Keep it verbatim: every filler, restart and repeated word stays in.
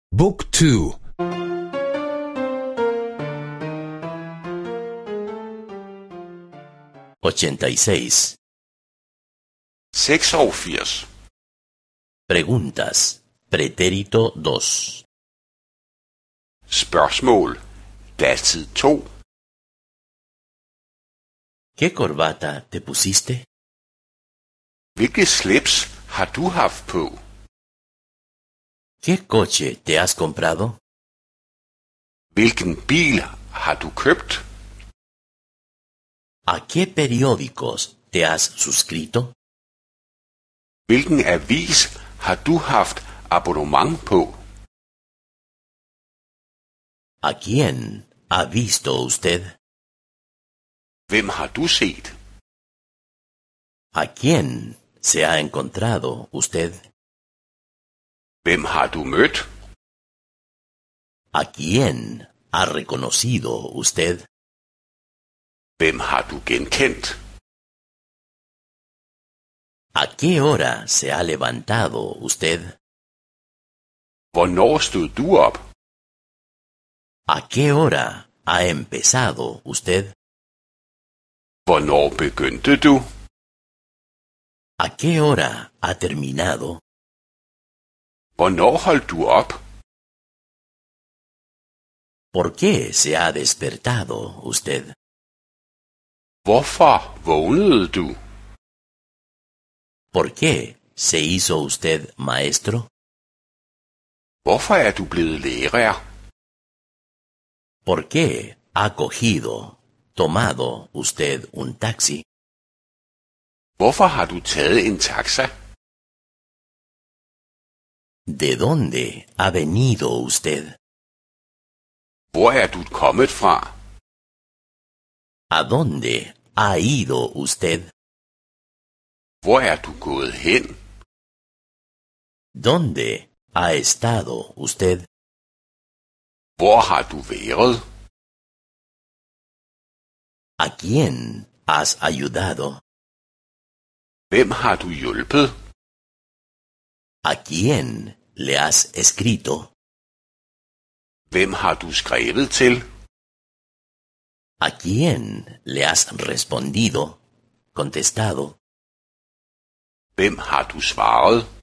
Book two. ochenta y seis. seksogfirs. Preguntas. Pretérito dos. Spørgsmål. Datid to. ¿Qué corbata te pusiste? Hvilket slips har du haft på? ¿Qué coche te has comprado? Hvilken bil har du købt? ¿A qué periódicos te has suscrito? Hvilken avis har du haft abonnement på? ¿A quién ha visto usted? Hvem har du set? ¿A quién se ha encontrado usted? Hvem har du mødt? ¿A quién ha reconocido usted? Hvem har du genkendt? ¿A qué hora se ha levantado usted? Hvornår stod du op? ¿A qué hora ha empezado usted? Hvornår begyndte du? ¿A qué hora ha terminado? Hvornår holdt du op? ¿Por qué se ha despertado usted? Hvorfor vågnede du? ¿Por qué se hizo usted maestro? Hvorfor er du blevet lærer? ¿Por qué ha cogido, tomado usted un taxi? Hvorfor har du taget en taxa? ¿De dónde ha venido usted? Hvor er du kommet fra? ¿A dónde ha ido usted? Hvor er du gået hen? ¿Dónde ha estado usted? Hvor har du været? ¿A quién has ayudado? Hvem har du hjulpet? ¿A quién le has escrito? Hvem har du skrevet til? ¿A quién le has respondido, contestado? Hvem har du svaret?